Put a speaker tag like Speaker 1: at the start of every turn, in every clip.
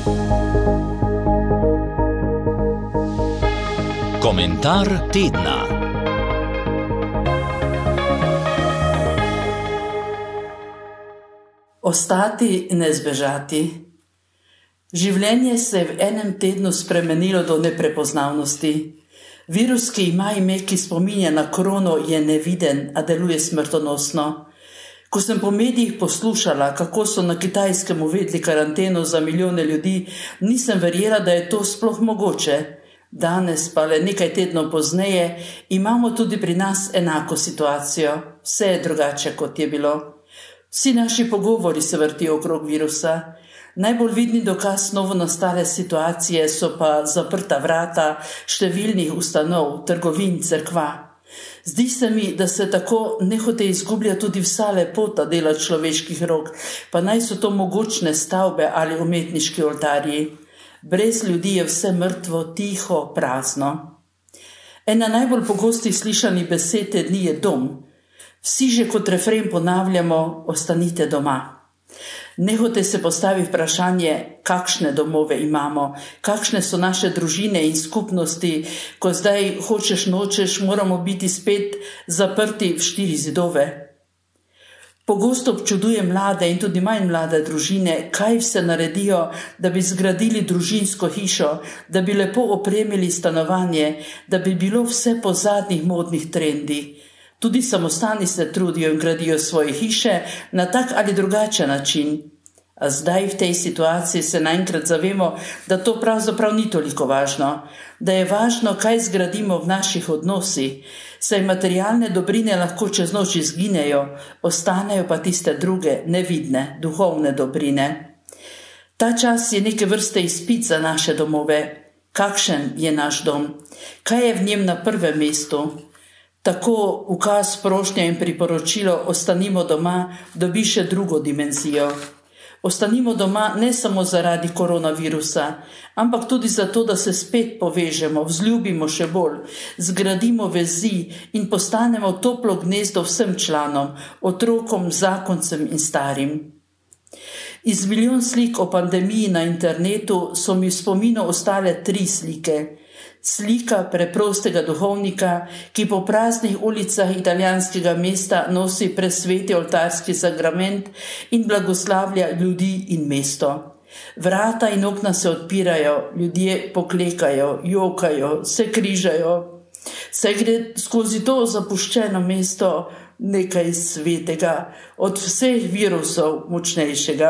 Speaker 1: Komentar tedna.
Speaker 2: Ostati, ne zbežati. Življenje se je v enem tednu spremenilo do neprepoznavnosti. Virus, ki ima ime, ki spominja na korono, je neviden, a deluje smrtonosno. Ko sem po medijih poslušala, kako so na Kitajskem uvedli karanteno za milijone ljudi, nisem verjela, da je to sploh mogoče. Danes, pa le nekaj tednov pozneje, imamo tudi pri nas enako situacijo. Vse je drugače, kot je bilo. Vsi naši pogovori se vrtijo okrog virusa. Najbolj vidni dokaz novonastale situacije so pa zaprta vrata številnih ustanov, trgovin, cerkva. Zdi se mi, da se tako nehote izgublja tudi vsa lepota dela človeških rok, pa naj so to mogočne stavbe ali umetniški oltarji. Brez ljudi je vse mrtvo, tiho, prazno. Ena najbolj pogostih slišanih besed te dni je dom. Vsi že kot refren ponavljamo, ostanite doma. Nehote se postavi vprašanje, kakšne domove imamo, kakšne so naše družine in skupnosti, ko zdaj hočeš nočeš, moramo biti spet zaprti v 4 zidove. Pogosto občudujem mlade in tudi manj mlade družine, kaj vse naredijo, da bi zgradili družinsko hišo, da bi lepo opremili stanovanje, da bi bilo vse po zadnjih modnih trendih. Tudi samostani se trudijo in gradijo svoje hiše na tak ali drugačen način. A zdaj v tej situaciji se naenkrat zavemo, da to pravzaprav ni toliko važno, da je važno, kaj zgradimo v naših odnosih, saj materialne dobrine lahko čez noč izginejo, ostanejo pa tiste druge, nevidne, duhovne dobrine. Ta čas je neke vrste izpit za naše domove. Kakšen je naš dom? Kaj je v njem na prvem mestu? Tako ukaz, prošnja in priporočilo ostanimo doma dobi še drugo dimenzijo. Ostanimo doma ne samo zaradi koronavirusa, ampak tudi zato, da se spet povežemo, vzljubimo še bolj, zgradimo vezi in postanemo toplo gnezdo vsem članom, otrokom, zakoncem in starim. Iz milijon slik o pandemiji na internetu so mi v spominu ostale 3 slike. Slika preprostega duhovnika, ki po praznih ulicah italijanskega mesta nosi presveti oltarski sakrament in blagoslavlja ljudi in mesto. Vrata in okna se odpirajo, ljudje poklekajo, jokajo, se križajo. Saj gre skozi to zapuščeno mesto nekaj svetega, od vseh virusov močnejšega.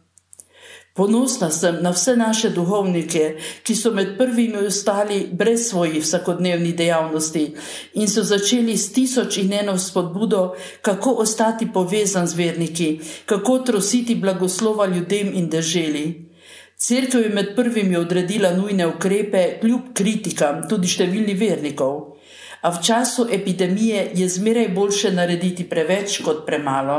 Speaker 2: Ponosna sem na vse naše duhovnike, ki so med prvimi ostali brez svojih vsakodnevnih dejavnosti in so začeli s 1001 spodbudo, kako ostati povezan z verniki, kako trositi blagoslova ljudem in deželi. Cerkev je med prvimi odredila nujne ukrepe, kljub kritikam tudi številnih vernikov. A v času epidemije je zmeraj boljše narediti preveč kot premalo.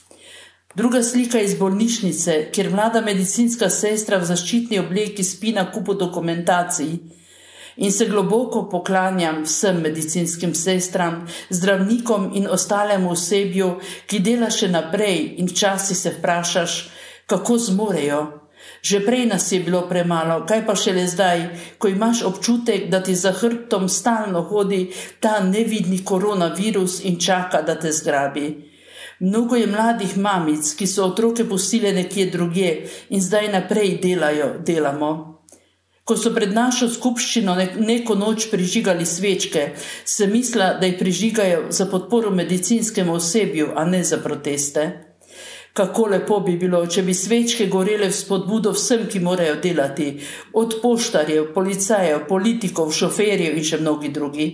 Speaker 2: Druga slika iz bolnišnice, kjer mlada medicinska sestra v zaščitni obleki spi na kupu dokumentacij in se globoko poklanjam vsem medicinskim sestram, zdravnikom in ostalemu osebju, ki dela še naprej in včasih se vprašaš, kako zmorejo. Že prej nas je bilo premalo, kaj pa šele zdaj, ko imaš občutek, da ti za hrbtom stalno hodi ta nevidni koronavirus in čaka, da te zgrabi. Mnogo je mladih mamic, ki so otroke pustile nekje drugje in zdaj naprej delamo. Ko so pred našo skupščino neko noč prižigali svečke, sem mislila, da jih prižigajo za podporo medicinskemu osebju, a ne za proteste. Kako lepo bi bilo, če bi svečke gorele v spodbudo vsem, ki morajo delati, od poštarjev, policajev, politikov, šoferjev in še mnogi drugi.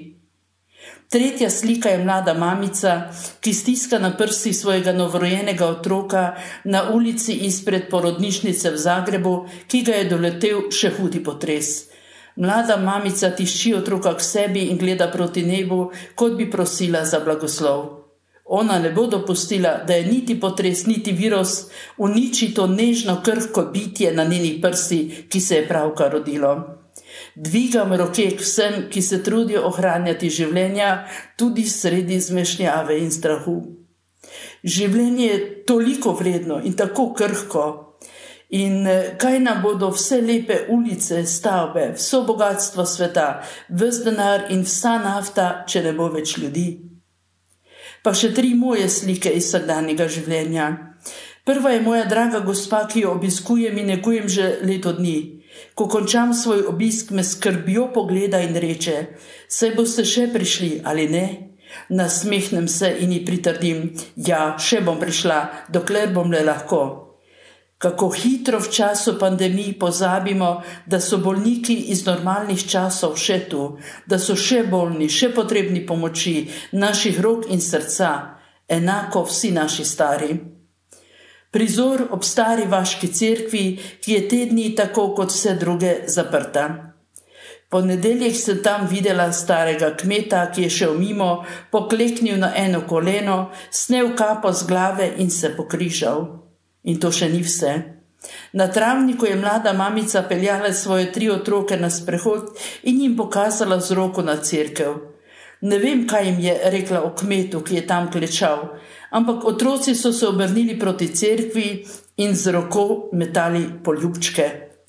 Speaker 2: Tretja slika je mlada mamica, ki stiska na prsti svojega novorojenega otroka na ulici izpred porodnišnice v Zagrebu, ki ga je doletel še hudi potres. Mlada mamica tišči otroka k sebi in gleda proti nebu, kot bi prosila za blagoslov. Ona ne bo dopustila, da je niti potres, niti virus uniči to nežno krhko bitje na njeni prsi, ki se je pravkar rodilo. Dvigam roke k vsem, ki se trudijo ohranjati življenja, tudi sredi zmešnjave in strahu. Življenje je toliko vredno in tako krhko. In kaj nam bodo vse lepe ulice, stavbe, vso bogatstvo sveta, ves denar in vsa nafta, če ne bo več ljudi? Pa še 3 moje slike iz vsakdanjega življenja. Prva je moja draga gospa, ki jo obiskujem in negujem že leto dni. Ko končam svoj obisk, me skrbjo pogleda in reče: saj boste še prišli, ali ne? Nasmehnem se in ji pritrdim: ja, še bom prišla, dokler bom le lahko. Kako hitro v času pandemije pozabimo, da so bolniki iz normalnih časov še tu, da so še bolni, še potrebni pomoči, naših rok in srca, enako vsi naši stari. Prizor ob stari vaški cerkvi, ki je te dni tako kot vse druge zaprta. Ponedeljek sem tam videla starega kmeta, ki je šel mimo, pokleknil na eno koleno, snel kapo z glave in se pokrižal. In to še ni vse. Na travniku je mlada mamica peljala svoje 3 otroke na sprehod in jim pokazala z roko na cerkev. Ne vem, kaj jim je rekla o kmetu, ki je tam klečal, ampak otroci so se obrnili proti cerkvi in z roko metali poljubčke.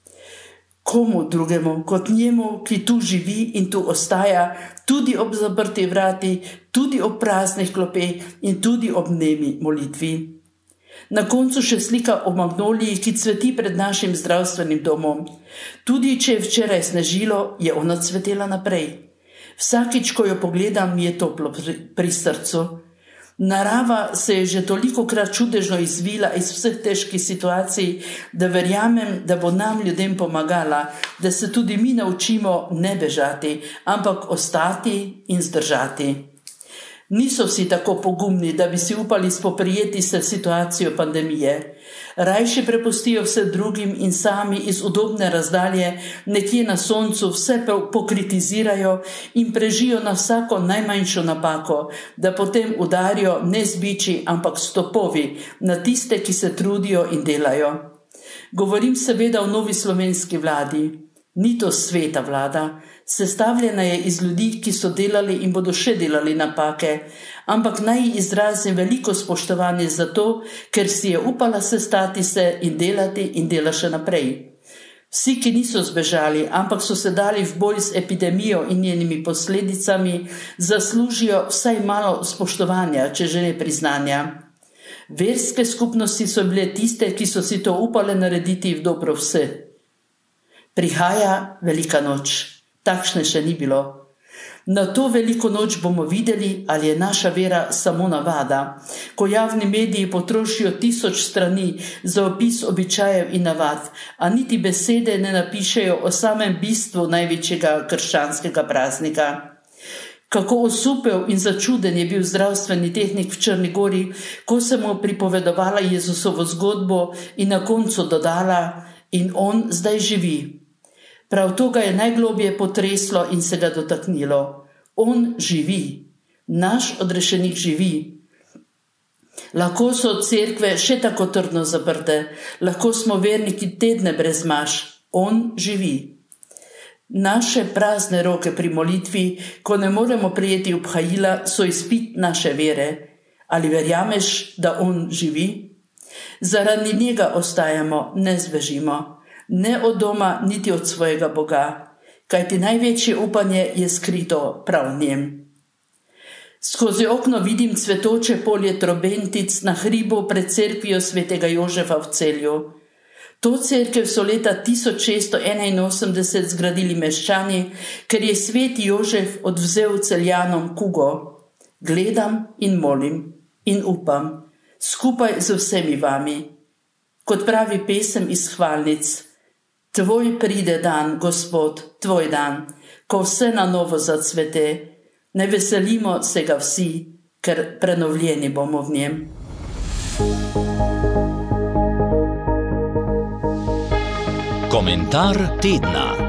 Speaker 2: Komu drugemu kot njemu, ki tu živi in tu ostaja, tudi ob zaprtih vrati, tudi ob praznih klopeh in tudi ob nemi molitvi. Na koncu še slika o magnoliji, ki cveti pred našim zdravstvenim domom. Tudi če je včeraj snežilo, je ona cvetela naprej. Vsakič, ko jo pogledam, mi je toplo pri srcu. Narava se je že tolikokrat čudežno izvila iz vseh težkih situacij, da verjamem, da bo nam ljudem pomagala, da se tudi mi naučimo ne bežati, ampak ostati in zdržati. Niso vsi tako pogumni, da bi si upali spoprijeti se situacijo pandemije. Rajši prepustijo vse drugim in sami iz udobne razdalje nekje na soncu vse pokritizirajo in prežijo na vsako najmanjšo napako, da potem udarijo ne z biči, ampak s topovi na tiste, ki se trudijo in delajo. Govorim seveda o novi slovenski vladi. Ni to sveta vlada, sestavljena je iz ljudi, ki so delali in bodo še delali napake, ampak naj izrazim veliko spoštovanje za to, ker si je upala sestati se in dela še naprej. Vsi, ki niso zbežali, ampak so se dali v boj z epidemijo in njenimi posledicami, zaslužijo vsaj malo spoštovanja, če že ne priznanja. Verske skupnosti so bile tiste, ki so si to upale narediti v dobro vse. Prihaja velika noč. Takšne še ni bilo. Na to veliko noč bomo videli, ali je naša vera samo navada, ko javni mediji potrošijo 1000 strani za opis običajev in navad, a niti besede ne napišejo o samem bistvu največjega krščanskega praznika. Kako osupel in začuden je bil zdravstveni tehnik v Črni Gori, ko se mu pripovedovala Jezusovo zgodbo in na koncu dodala: in on zdaj živi. Prav to ga je najglobje potreslo in se ga dotaknilo. On živi. Naš odrešenik živi. Lahko so cerkve še tako trdno zaprte, lahko smo verniki tedne brez maš. On živi. Naše prazne roke pri molitvi, ko ne moremo prijeti obhajila, so izpit naše vere. Ali verjameš, da on živi? Zaradi njega ostajamo, ne zbežimo. Ne od doma, niti od svojega Boga, kajti največje upanje je skrito prav v njem. Skozi okno vidim cvetoče polje trobentic na hribu pred cerkvijo svetega Jožefa v Celju. To cerkev so leta 1681 zgradili meščani, ker je sveti Jožef odvzel Celjanom kugo. Gledam in molim in upam, skupaj z vsemi vami. Kot pravi pesem iz hvalnic: Tvoj pride dan, Gospod, tvoj dan, ko vse na novo zacvete. Ne veselimo se ga vsi, ker prenovljeni bomo v njem.
Speaker 1: Komentar tedna.